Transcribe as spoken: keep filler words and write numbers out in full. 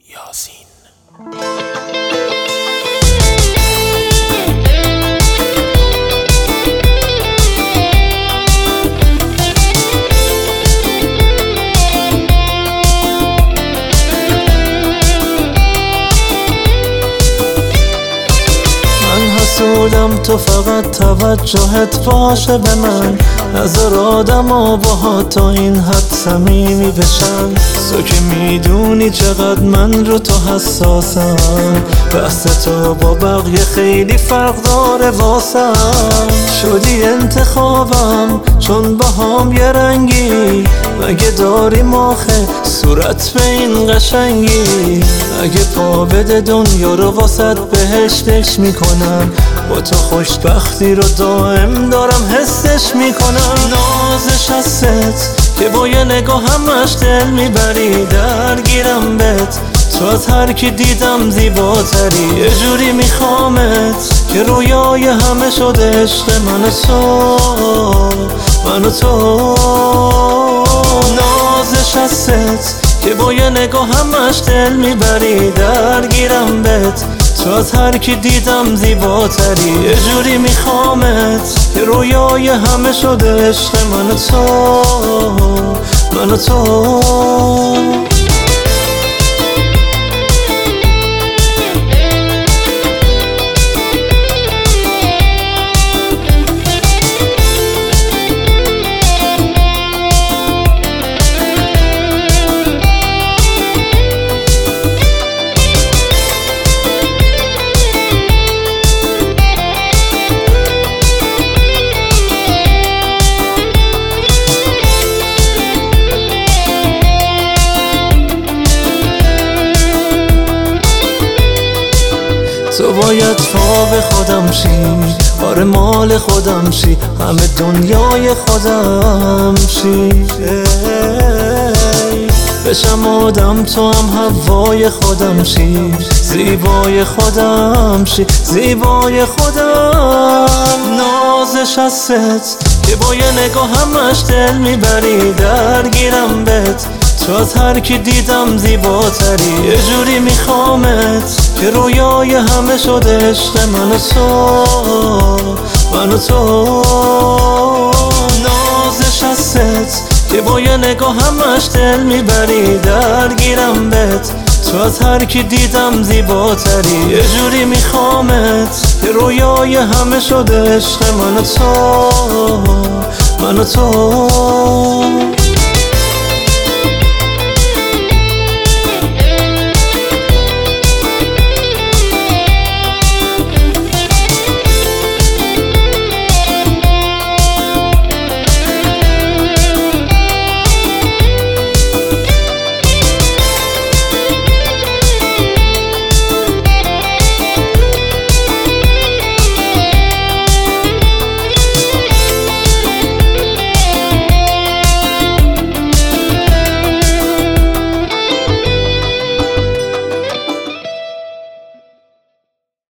یاسین. حسودم تو فقط توجهت باشه به من، هزار آدم ها با تا این حد صمیمی بشن. تو که میدونی چقدر من رو تو حساسم، بحث تو با بقیه خیلی فرق داره واسم. شدی انتخابم چون با هم یه رنگی، مگه داریم آخه صورت به این قشنگی؟ اگه پا بده دنیا رو واسط بهشتش میکنم، با تو خوشبختی رو دائم دارم حسش میکنم. نازش هست که با یه نگاه همش دل میبری، درگیرم بهت تو از هر کی دیدم زیباتری. یه جوری میخوامت که رویای همه شده عشق من و تو، من و تو. نازش هست که با یه نگاه همش دل میبری، درگیرم بهت تو از هر کی دیدم زیباتری. یه جوری میخوامت که رویای همه شده عشق من و تو، من و تو. تو باید خواب خودم شی، آره مال خودم شی، همه دنیای خودم شی. بشم آدم تو هم هوای خودم شی، زیبای خودم شی، زیبای خودم. نازش هست که با یه نگاه همش دل میبری، درگیرم بهت تو از هر کی دیدم زیباتری. یه جوری میخوامت که رویای همه شده عشق من و تو، من و تو. نازش هست که با یه نگاه همش دل میبری، درگیرم بهت تو از هر کی دیدم زیباتری. یه جوری میخوامت که رویای همه شده عشق من و تو، من و تو.